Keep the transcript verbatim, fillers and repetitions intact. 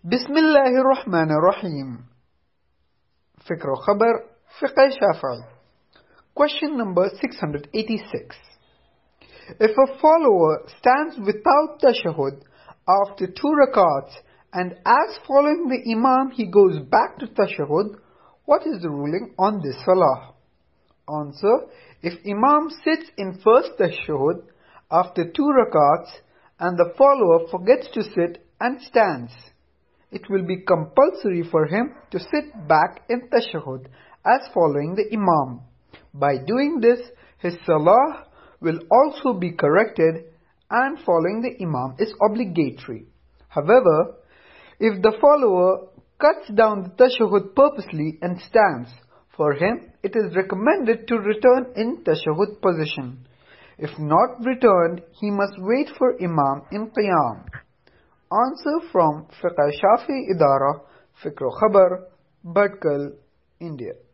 Bismillahir Rahmanir Rahim. Fiqh Khabar, Fiqh Shafi'i. Question number six hundred eighty-six. If a follower stands without tashahhud after two rakats and as following the imam he goes back to tashahhud, what is the ruling on this salah? Answer: if imam sits in first tashahhud after two rakats and the follower forgets to sit and stands, it will be compulsory for him to sit back in tashahhud as following the imam. By doing this, his salah will also be corrected and following the imam is obligatory. However, if the follower cuts down the tashahhud purposely and stands, for him it is recommended to return in tashahhud position. If not returned, he must wait for imam in qiyam. Answer from Fiqh Shafi'i Idara, Fiqh Khabar, Bhatkal, India.